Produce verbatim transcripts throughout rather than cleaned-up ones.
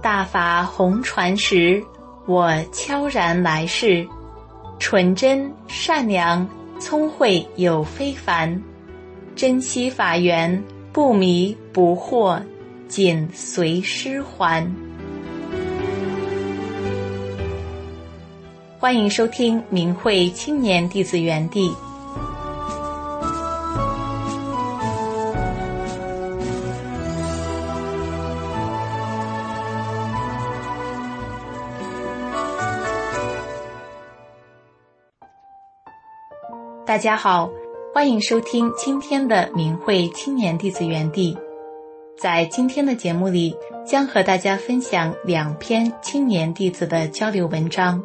大法红传时，我悄然来世，纯真善良，聪慧有非凡，珍惜法缘，不迷不惑，紧随师还。欢迎收听明慧青年弟子园地。大家好，欢迎收听今天的明慧青年弟子园地。在今天的节目里，将和大家分享两篇青年弟子的交流文章。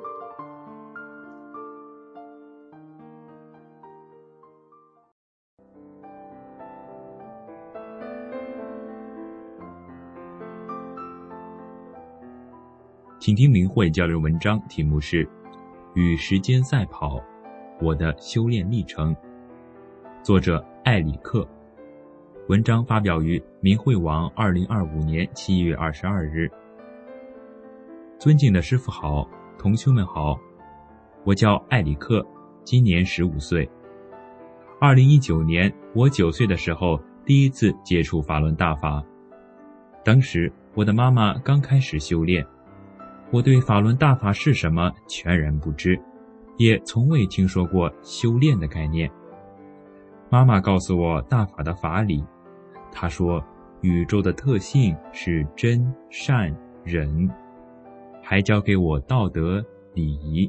请听明慧交流文章，题目是《与时间赛跑：我的修炼历程》，作者艾里克。文章发表于明慧网二零二五年七月二十二日。尊敬的师父好，同修们好，我叫艾里克，今年十五岁。二零一九年，我九岁的时候第一次接触法轮大法，当时我的妈妈刚开始修炼。我对法轮大法是什么全然不知，也从未听说过修炼的概念。妈妈告诉我大法的法理，她说宇宙的特性是真善忍，还教给我道德礼仪。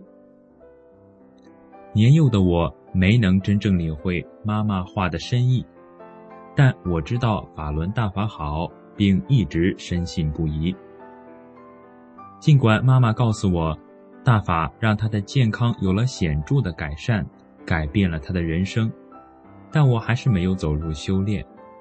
年幼的我没能真正领会妈妈话的深意，但我知道法轮大法好，并一直深信不疑。尽管妈妈告诉我，大法让她的健康有了显著的改善，改变了她的人生，但我还是没有走入修炼。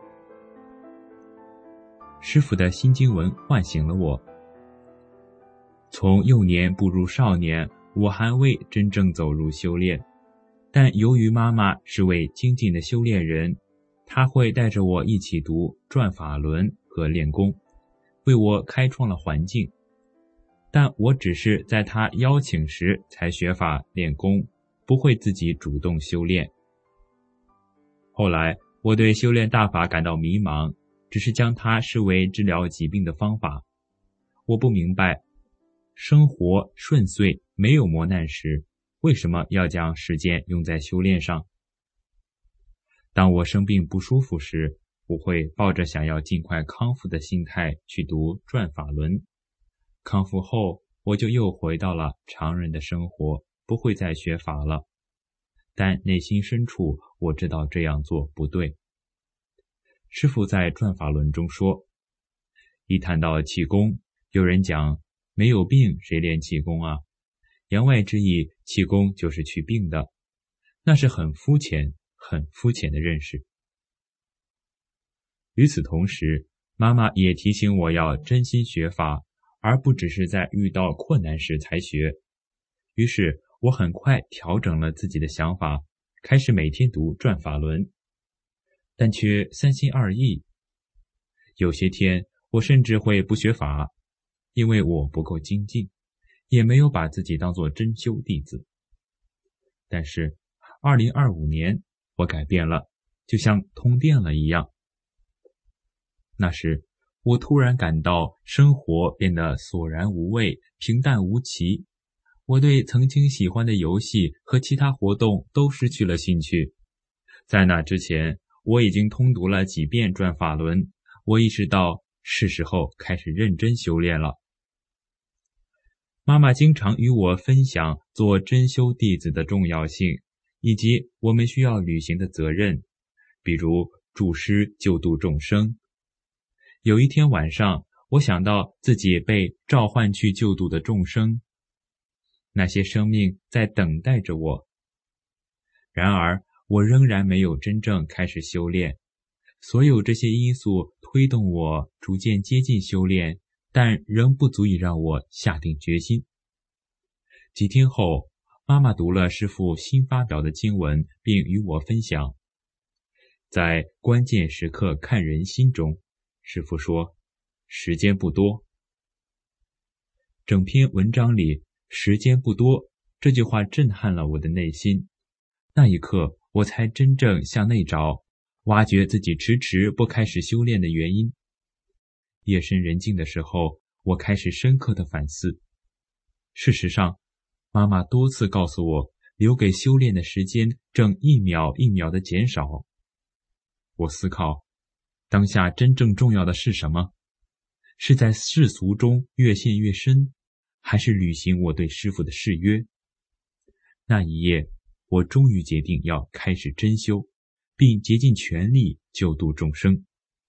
师父的心经文唤醒了我。从幼年步入少年，我还未真正走入修炼，但由于妈妈是位精进的修炼人，她会带着我一起读转法轮和练功，为我开创了环境。但我只是在他邀请时才学法练功，不会自己主动修炼。后来我对修炼大法感到迷茫，只是将它视为治疗疾病的方法。我不明白，生活顺遂没有磨难时，为什么要将时间用在修炼上？当我生病不舒服时，我会抱着想要尽快康复的心态去读转法轮。康复后，我就又回到了常人的生活，不会再学法了。但内心深处，我知道这样做不对。师父在转法轮中说，一谈到气功，有人讲，没有病谁练气功啊？言外之意，气功就是去病的。那是很肤浅、很肤浅的认识。与此同时，妈妈也提醒我要真心学法，而不只是在遇到困难时才学。于是我很快调整了自己的想法，开始每天读转法轮，但却三心二意。有些天我甚至会不学法，因为我不够精进，也没有把自己当作真修弟子。但是二零二五年我改变了，就像通电了一样。那时我突然感到生活变得索然无味，平淡无奇。我对曾经喜欢的游戏和其他活动都失去了兴趣。在那之前，我已经通读了几遍转法轮，我意识到是时候开始认真修炼了。妈妈经常与我分享做真修弟子的重要性，以及我们需要履行的责任，比如助师救度众生。有一天晚上，我想到自己被召唤去救度的众生，那些生命在等待着我。然而，我仍然没有真正开始修炼。所有这些因素推动我逐渐接近修炼，但仍不足以让我下定决心。几天后，妈妈读了师父新发表的经文，并与我分享。在关键时刻看人心中，师父说，时间不多。 整篇文章里时间不多，这句话震撼了我的内心。那一刻，我才真正向内找，挖掘自己迟迟不开始修炼的原因。夜深人静的时候，我开始深刻的反思。事实上，妈妈多次告诉我，留给修炼的时间正一秒一秒的减少。我思考，当下真正重要的是什么？是在世俗中越陷越深，还是履行我对师父的誓约？那一夜，我终于决定要开始真修，并竭尽全力救度众生，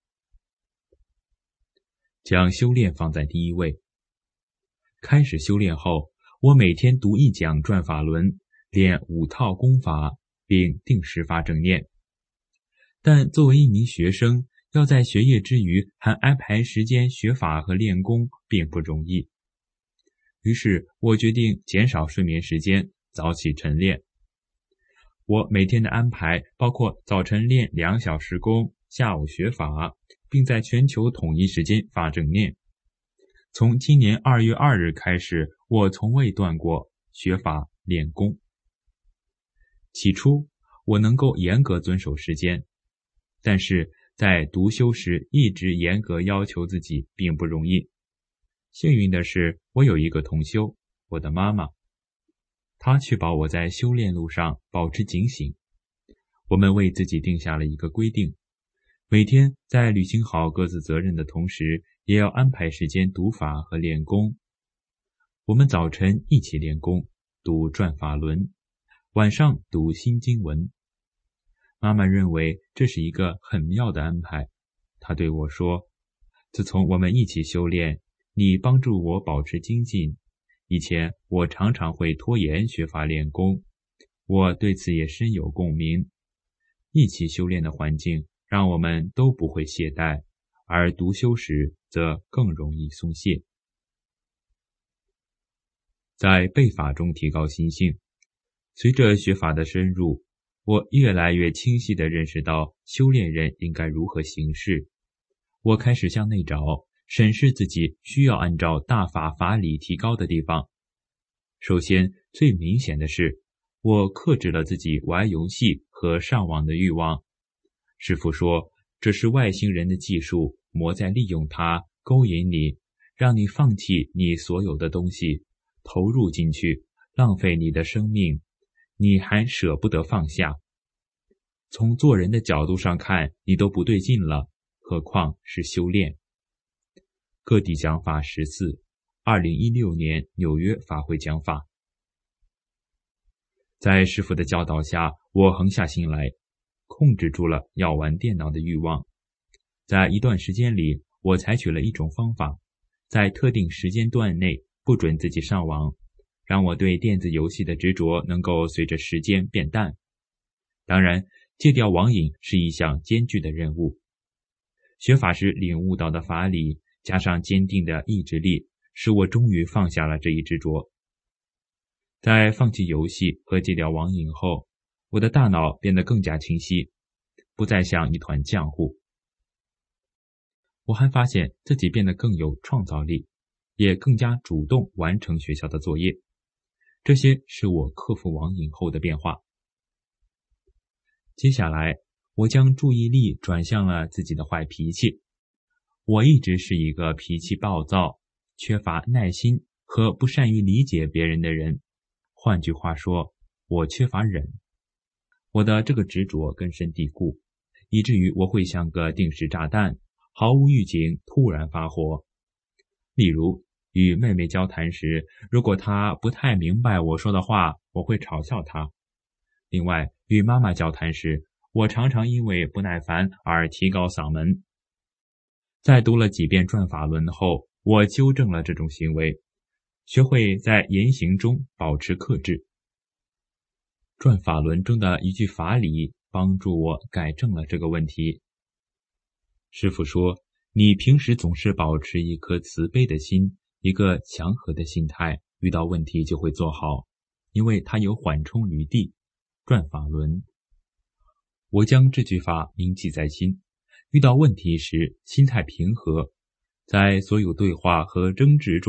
将修炼放在第一位。开始修炼后，我每天读一讲转法轮，练五套功法，并定时发正念。但作为一名学生，要在学业之余还安排时间学法和练功并不容易。于是我决定减少睡眠时间，早起晨练。我每天的安排包括早晨练两小时功，下午学法，并在全球统一时间发正念。从今年二月二日开始，我从未断过学法练功。起初我能够严格遵守时间，但是在读修时一直严格要求自己并不容易。幸运的是，我有一个同修，我的妈妈，她确保我在修炼路上保持警醒。我们为自己定下了一个规定，每天在履行好各自责任的同时，也要安排时间读法和练功。我们早晨一起练功，读转法轮，晚上读心经文。妈妈认为这是一个很妙的安排，她对我说，自从我们一起修炼，你帮助我保持精进。以前我常常会拖延学法练功，我对此也深有共鸣。一起修炼的环境让我们都不会懈怠，而读修时则更容易松懈。在背法中提高心性，随着学法的深入，我越来越清晰地认识到修炼人应该如何行事。我开始向内找，审视自己需要按照大法法理提高的地方。首先，最明显的是，我克制了自己玩游戏和上网的欲望。师父说，这是外星人的技术，魔在利用它勾引你，让你放弃你所有的东西，投入进去，浪费你的生命，你还舍不得放下。从做人的角度上看，你都不对劲了，何况是修炼。各地讲法十四，二零一六年纽约法会讲法。在师父的教导下，我横下心来，控制住了要玩电脑的欲望。在一段时间里，我采取了一种方法，在特定时间段内不准自己上网，让我对电子游戏的执着能够随着时间变淡。当然，戒掉网瘾是一项艰巨的任务。学法时领悟到的法理，加上坚定的意志力，使我终于放下了这一执着。在放弃游戏和戒掉网瘾后，我的大脑变得更加清晰，不再像一团浆糊。我还发现自己变得更有创造力，也更加主动完成学校的作业。这些是我克服网瘾后的变化。接下来，我将注意力转向了自己的坏脾气。我一直是一个脾气暴躁、缺乏耐心和不善于理解别人的人。换句话说，我缺乏忍。我的这个执着根深蒂固，以至于我会像个定时炸弹，毫无预警突然发火。例如，与妹妹交谈时，如果她不太明白我说的话，我会嘲笑她。另外，与妈妈交谈时，我常常因为不耐烦而提高嗓门。在读了几遍转法轮后，我纠正了这种行为，学会在言行中保持克制。转法轮中的一句法理帮助我改正了这个问题。师父说，你平时总是保持一颗慈悲的心，一个祥和的心态，遇到问题就会做好，因为它有缓冲余地。转法轮。我将这句话铭记在心，遇到问题时心态平和，在所有对话和争执中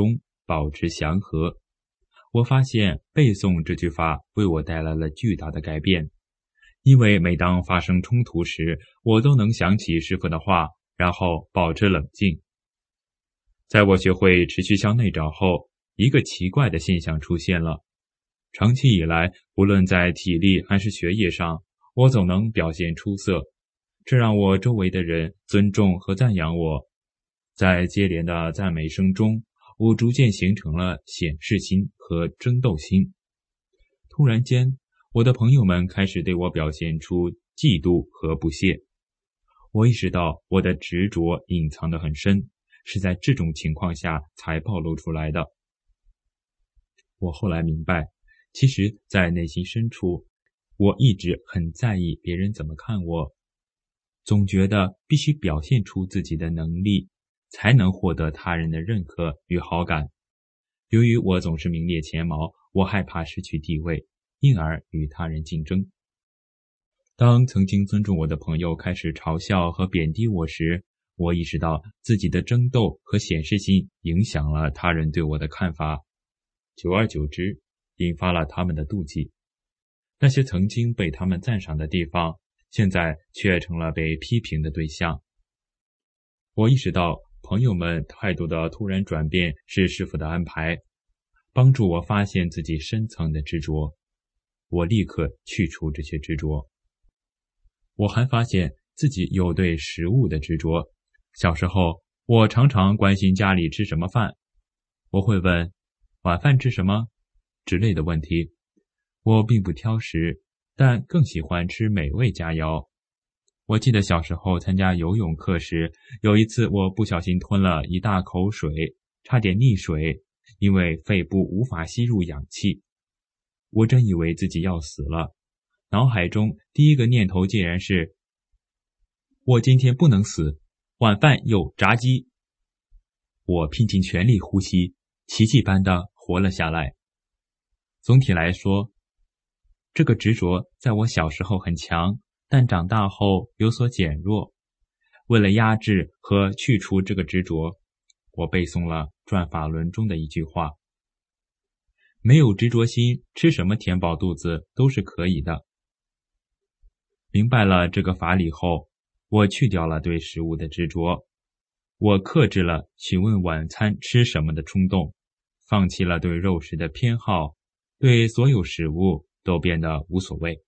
保持祥和。我发现背诵这句话为我带来了巨大的改变，因为每当发生冲突时，我都能想起师父的话，然后保持冷静。在我学会持续向内找后，一个奇怪的现象出现了。长期以来，无论在体力还是学业上，我总能表现出色，这让我周围的人尊重和赞扬我。在接连的赞美声中，我逐渐形成了显示心和争斗心。突然间，我的朋友们开始对我表现出嫉妒和不屑。我意识到我的执着隐藏得很深，是在这种情况下才暴露出来的。我后来明白，其实在内心深处，我一直很在意别人怎么看我，总觉得必须表现出自己的能力，才能获得他人的认可与好感。由于我总是名列前茅，我害怕失去地位，因而与他人竞争。当曾经尊重我的朋友开始嘲笑和贬低我时，我意识到自己的争斗和显示心影响了他人对我的看法，久而久之，引发了他们的妒忌。那些曾经被他们赞赏的地方，现在却成了被批评的对象。我意识到朋友们态度的突然转变是师父的安排，帮助我发现自己深层的执着。我立刻去除这些执着。我还发现自己有对食物的执着。小时候，我常常关心家里吃什么饭，我会问晚饭吃什么之类的问题。我并不挑食，但更喜欢吃美味佳肴。我记得小时候参加游泳课时，有一次我不小心吞了一大口水，差点溺水，因为肺部无法吸入氧气。我真以为自己要死了，脑海中第一个念头竟然是，我今天不能死，晚饭有炸鸡。我拼尽全力呼吸，奇迹般的活了下来。总体来说，这个执着在我小时候很强，但长大后有所减弱。为了压制和去除这个执着，我背诵了转法轮中的一句话：没有执着心，吃什么填饱肚子都是可以的。明白了这个法理后，我去掉了对食物的执着，我克制了询问晚餐吃什么的冲动，放弃了对肉食的偏好，对所有食物都变得无所谓。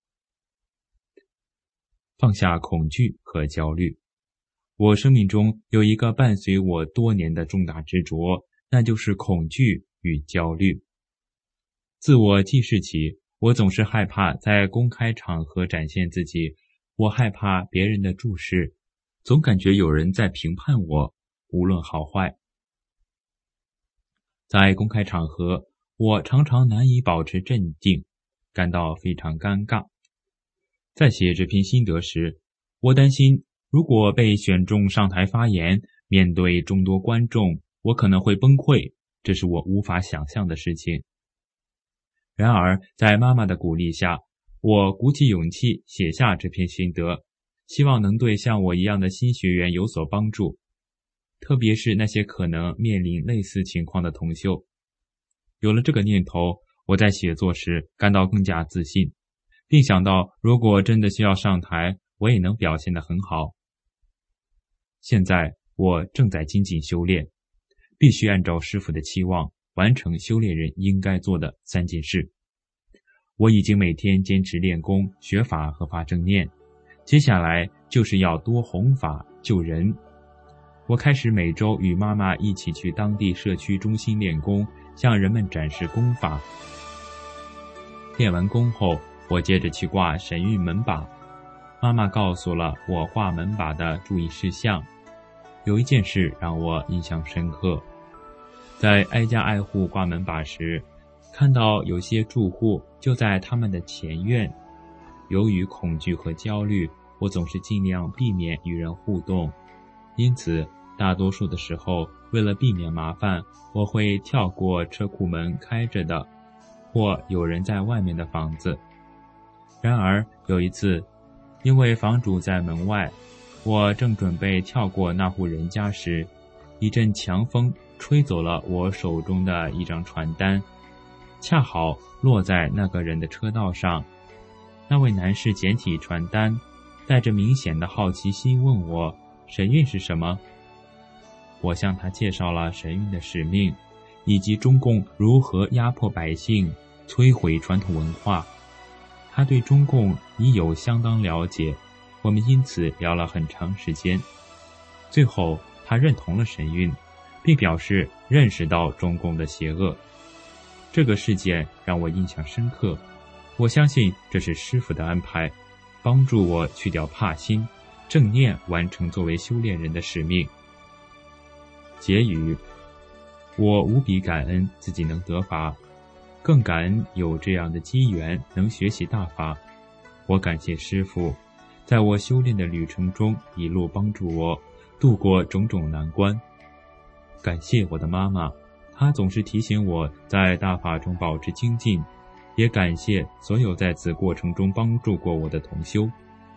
放下恐惧和焦虑。我生命中有一个伴随我多年的重大执着，那就是恐惧与焦虑。自我记事起，我总是害怕在公开场合展现自己，我害怕别人的注视，总感觉有人在评判我，无论好坏。在公开场合，我常常难以保持镇定，感到非常尴尬。在写这篇心得时，我担心如果被选中上台发言，面对众多观众，我可能会崩溃，这是我无法想象的事情。然而，在妈妈的鼓励下，我鼓起勇气写下这篇心得，希望能对像我一样的新学员有所帮助，特别是那些可能面临类似情况的同修。有了这个念头，我在写作时感到更加自信，并想到如果真的需要上台，我也能表现得很好。现在我正在精进修炼，必须按照师父的期望完成修炼人应该做的三件事。我已经每天坚持练功、学法和发正念，接下来就是要多弘法救人。我开始每周与妈妈一起去当地社区中心练功，向人们展示功法。练完功后，我接着去挂神谕门把。妈妈告诉了我挂门把的注意事项。有一件事让我印象深刻，在挨家挨户挂门把时，看到有些住户就在他们的前院。由于恐惧和焦虑，我总是尽量避免与人互动，因此大多数的时候，为了避免麻烦，我会跳过车库门开着的或有人在外面的房子。然而有一次，因为房主在门外，我正准备跳过那户人家时，一阵强风吹走了我手中的一张传单，恰好落在那个人的车道上。那位男士捡起传单，带着明显的好奇心问我神韵是什么。我向他介绍了神韵的使命，以及中共如何压迫百姓，摧毁传统文化。他对中共已有相当了解，我们因此聊了很长时间。最后他认同了神韵，并表示认识到中共的邪恶。这个事件让我印象深刻，我相信这是师父的安排，帮助我去掉怕心，正念完成作为修炼人的使命。结语：我无比感恩自己能得法，更感恩有这样的机缘能学习大法。我感谢师父，在我修炼的旅程中一路帮助我度过种种难关。感谢我的妈妈，她总是提醒我在大法中保持精进，也感谢所有在此过程中帮助过我的同修。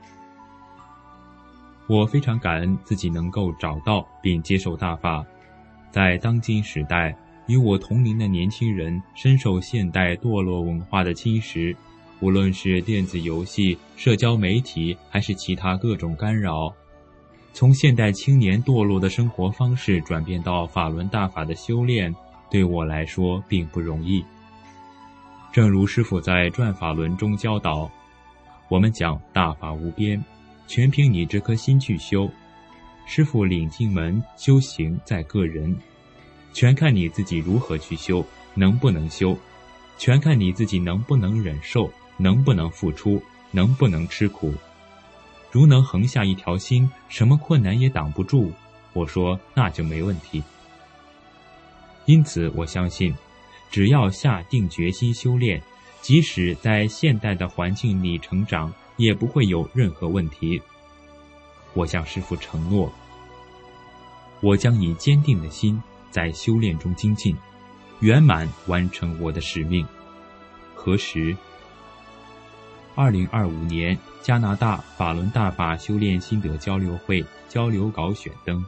我非常感恩自己能够找到并接受大法。在当今时代，与我同龄的年轻人深受现代堕落文化的侵蚀，无论是电子游戏、社交媒体，还是其他各种干扰，从现代青年堕落的生活方式转变到法轮大法的修炼，对我来说并不容易。正如师父在转法轮中教导，我们讲大法无边，全凭你这颗心去修。师父领进门，修行在个人，全看你自己如何去修，能不能修，全看你自己能不能忍受，能不能付出，能不能吃苦。如能横下一条心，什么困难也挡不住，我说那就没问题。因此我相信，只要下定决心修炼，即使在现代的环境里成长，也不会有任何问题。我向师父承诺，我将以坚定的心在修炼中精进，圆满完成我的使命。何时？二零二五年加拿大法轮大法修炼心得交流会交流稿选登。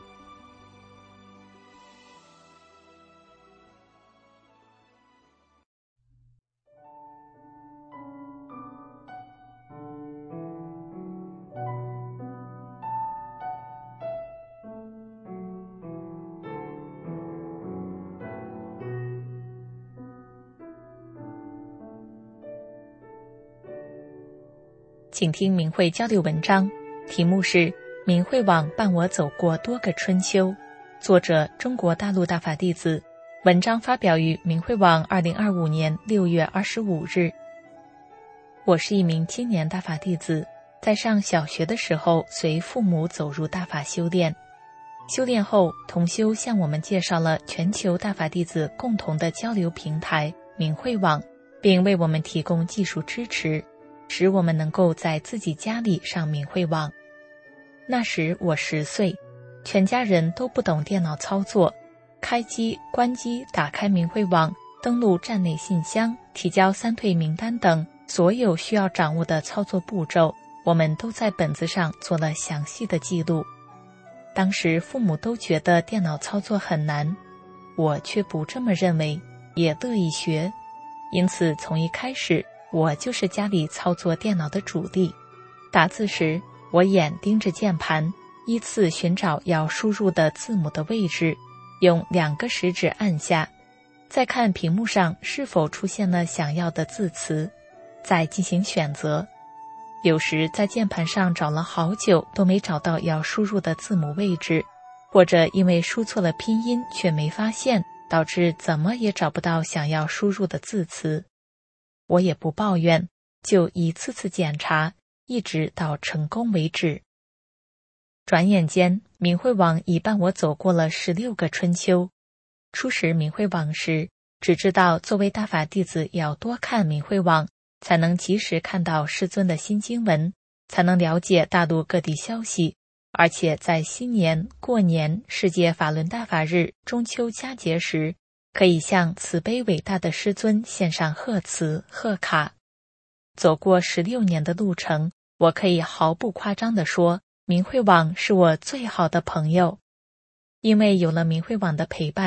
请听明慧交流文章，题目是明慧网伴我走过多个春秋，作者中国大陆大法弟子，文章发表于明慧网二零二五年六月二十五日。我是一名青年大法弟子，在上小学的时候随父母走入大法修炼。修炼后，同修向我们介绍了全球大法弟子共同的交流平台明慧网，并为我们提供技术支持，使我们能够在自己家里上明慧网。那时我十岁，全家人都不懂电脑操作，开机、关机、打开明慧网、登录站内信箱、提交三退名单等所有需要掌握的操作步骤，我们都在本子上做了详细的记录。当时父母都觉得电脑操作很难，我却不这么认为，也乐意学。因此从一开始，我就是家里操作电脑的主力。打字时，我眼盯着键盘，依次寻找要输入的字母的位置，用两个食指按下，再看屏幕上是否出现了想要的字词，再进行选择。有时在键盘上找了好久都没找到要输入的字母位置，或者因为输错了拼音却没发现，导致怎么也找不到想要输入的字词。我也不抱怨，就一次次检查，一直到成功为止。转眼间，明慧网已伴我走过了十六个春秋。初识明慧网时，只知道作为大法弟子要多看明慧网，才能及时看到师尊的新经文，才能了解大陆各地消息，而且在新年、过年、世界法轮大法日、中秋佳节时，可以向慈悲伟大的师尊献上贺词、贺卡。走过十六年的路程，我可以毫不夸张地说，明慧网是我最好的朋友。因为有了明慧网的陪伴，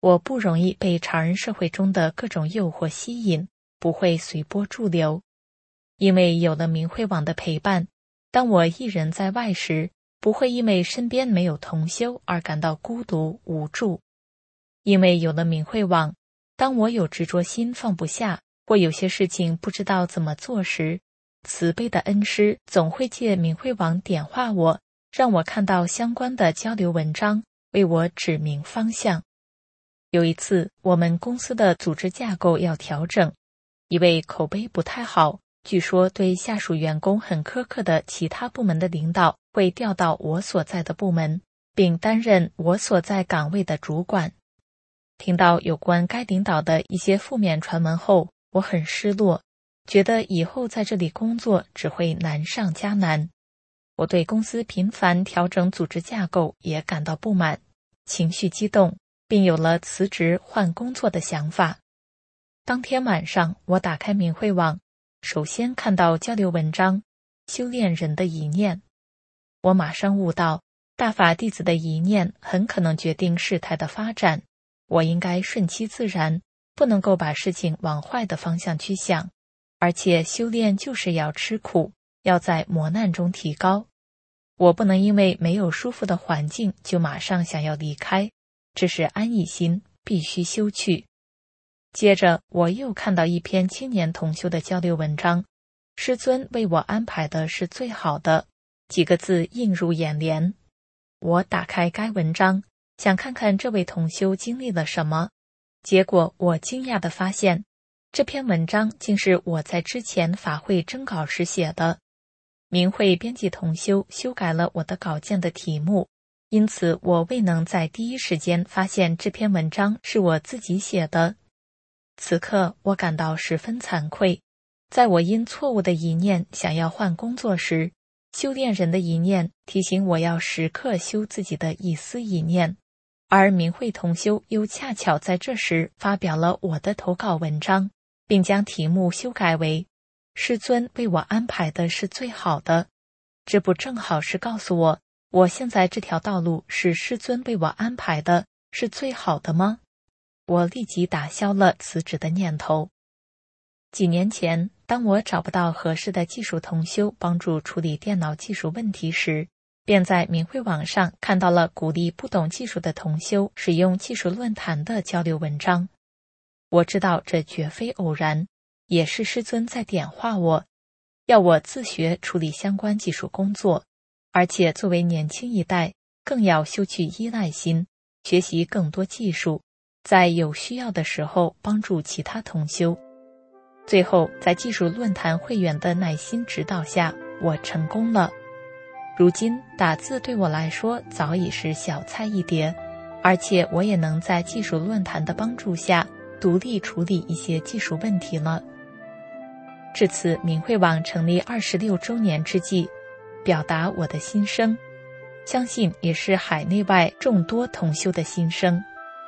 我不容易被常人社会中的各种诱惑吸引，不会随波逐流。因为有了明慧网的陪伴，当我一人在外时，不会因为身边没有同修而感到孤独无助。因为有了明慧网，当我有执着心放不下，或有些事情不知道怎么做时，慈悲的恩师总会借明慧网点化我，让我看到相关的交流文章，为我指明方向。有一次，我们公司的组织架构要调整，一位口碑不太好，据说对下属员工很苛刻的其他部门的领导会调到我所在的部门，并担任我所在岗位的主管。听到有关该领导的一些负面传闻后，我很失落，觉得以后在这里工作只会难上加难。我对公司频繁调整组织架构也感到不满，情绪激动，并有了辞职换工作的想法。当天晚上，我打开明慧网，首先看到交流文章修炼人的一念。我马上悟到，大法弟子的一念很可能决定事态的发展，我应该顺其自然，不能够把事情往坏的方向去想，而且修炼就是要吃苦，要在磨难中提高。我不能因为没有舒服的环境就马上想要离开，这是安逸心，必须修去。接着我又看到一篇青年同修的交流文章，师尊为我安排的是最好的，几个字映入眼帘。我打开该文章，想看看这位同修经历了什么，结果我惊讶地发现，这篇文章竟是我在之前法会征稿时写的。明慧编辑同修修改了我的稿件的题目，因此我未能在第一时间发现这篇文章是我自己写的。此刻我感到十分惭愧，在我因错误的一念想要换工作时，修炼人的一念提醒我要时刻修自己的一丝一念，而明慧同修又恰巧在这时发表了我的投稿文章，并将题目修改为师尊为我安排的是最好的。这不正好是告诉我，我现在这条道路是师尊为我安排的，是最好的吗？我立即打消了辞职的念头。几年前，当我找不到合适的技术同修帮助处理电脑技术问题时，便在明慧网上看到了鼓励不懂技术的同修使用技术论坛的交流文章。我知道这绝非偶然，也是师尊在点化我，要我自学处理相关技术工作，而且作为年轻一代，更要修去依赖心，学习更多技术，在有需要的时候帮助其他同修。最后，在技术论坛会员的耐心指导下，我成功了。如今打字对我来说早已是小菜一碟，而且我也能在技术论坛的帮助下独立处理一些技术问题了。至此明慧网成立二十六周年之际，表达我的心声，相信也是海内外众多同修的心声。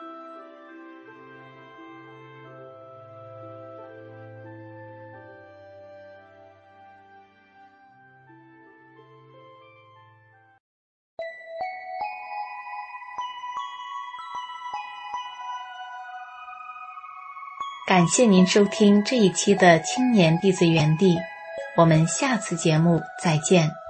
感谢您收听这一期的青年弟子园地，我们下次节目再见。